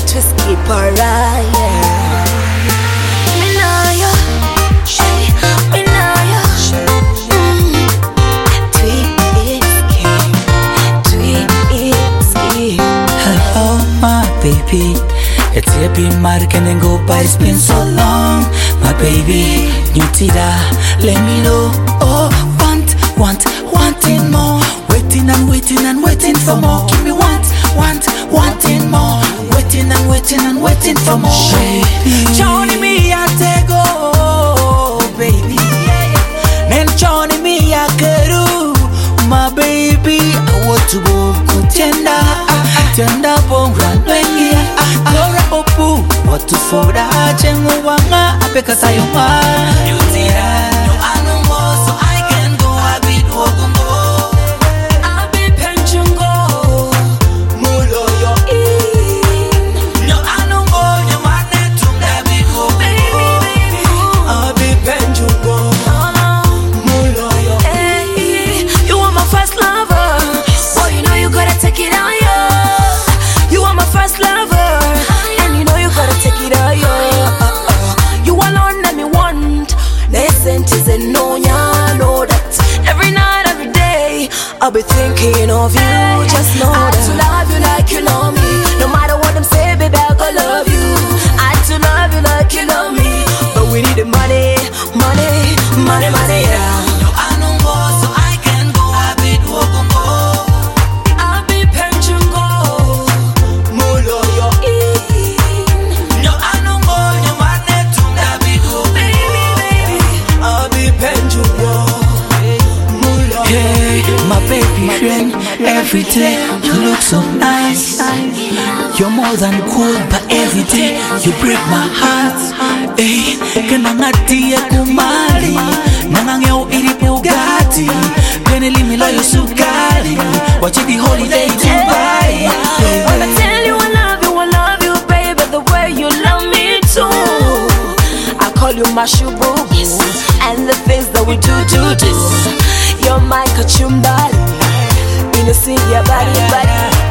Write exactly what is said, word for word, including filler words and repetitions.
whiskey para, yeah. Me know you, hey, me know you. Mm. Tweet whiskey, tweet whiskey. Hello, my baby. It's a bit mad, can then go by. It's been so long, my baby. New tida, let me know. Oh, want, want, wanting more. Waiting and waiting and waiting for more. Give me want, want, wanting more. Waiting and waiting and waiting for more. Johnny me I take go, baby. Then Johnny me I keru, my baby. I want to go kutenda, tenda bonga wengi. Lora opu, what to for the chengu wanga apeka sayoma. You tira, no anumo, so I can go a bit wokumbo. I'll be thinking of you, just know I that I to love you like you love me. No matter what them say, baby, I go love you. I to love you like you love me. But we need the money, money, money, money, yeah. No, I don't go, so I can go a bit walk on go. I'll be pension go. Mulo yo in. No, I don't go, no matter to that bit walk. Baby, baby, I'll be pension go. Hey, my baby friend, every day you look so nice. You're more than cool, but every day you break my heart. Hey, kanangati ya kumali, nangangeo iri Bugatti. Peneli milo yo sukari, watch the holiday Dubai. When I tell you I love you, I love you, baby, the way you love me too. I call you my shubu, and the things that we do, do, do. You're my kachumbali, in the sea, your body, body.